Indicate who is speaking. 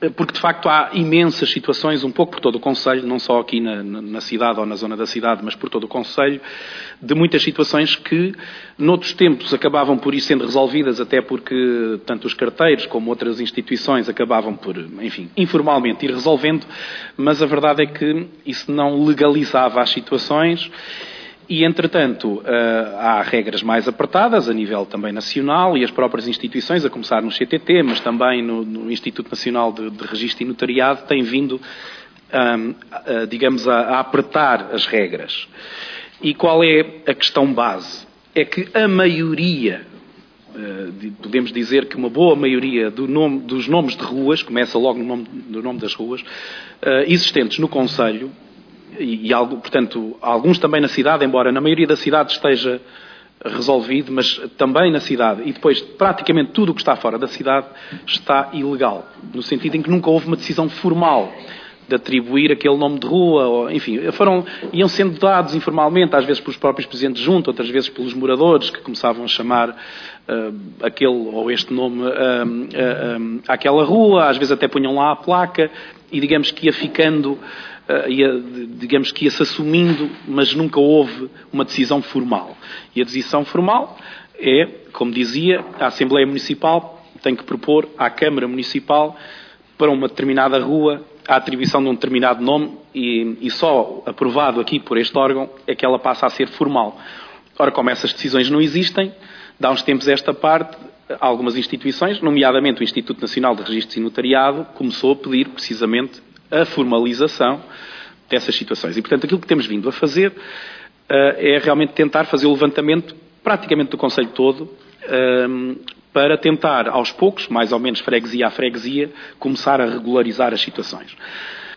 Speaker 1: porque de facto há imensas situações, um pouco por todo o concelho, não só aqui na cidade ou na zona da cidade, mas por todo o concelho, de muitas situações que noutros tempos acabavam por ir sendo resolvidas, até porque tanto os carteiros como outras instituições acabavam por, enfim, informalmente ir resolvendo, mas a verdade é que isso não legalizava as situações. E, entretanto, há regras mais apertadas a nível também nacional e as próprias instituições, a começar no CTT, mas também no Instituto Nacional de Registro e Notariado, têm vindo, digamos, a apertar as regras. E qual é a questão base? É que a maioria, podemos dizer que uma boa maioria dos nomes de ruas, começa logo no nome das ruas, existentes no concelho, portanto, alguns também na cidade, embora na maioria da cidade esteja resolvido, mas também na cidade, e depois praticamente tudo o que está fora da cidade está ilegal, no sentido em que nunca houve uma decisão formal de atribuir aquele nome de rua, ou, enfim, iam sendo dados informalmente, às vezes pelos próprios presidentes junto, outras vezes pelos moradores que começavam a chamar aquele ou este nome àquela rua, às vezes até punham lá a placa, e digamos que ia ficando... digamos que ia-se assumindo, mas nunca houve uma decisão formal. E a decisão formal é, como dizia, a Assembleia Municipal tem que propor à Câmara Municipal para uma determinada rua a atribuição de um determinado nome e só aprovado aqui por este órgão é que ela passa a ser formal. Ora, como essas decisões não existem, de há uns tempos esta parte, algumas instituições, nomeadamente o Instituto Nacional de Registros e Notariado, começou a pedir precisamente a formalização dessas situações. E, portanto, aquilo que temos vindo a fazer é realmente tentar fazer o levantamento praticamente do concelho todo para tentar, aos poucos, mais ou menos freguesia a freguesia, começar a regularizar as situações.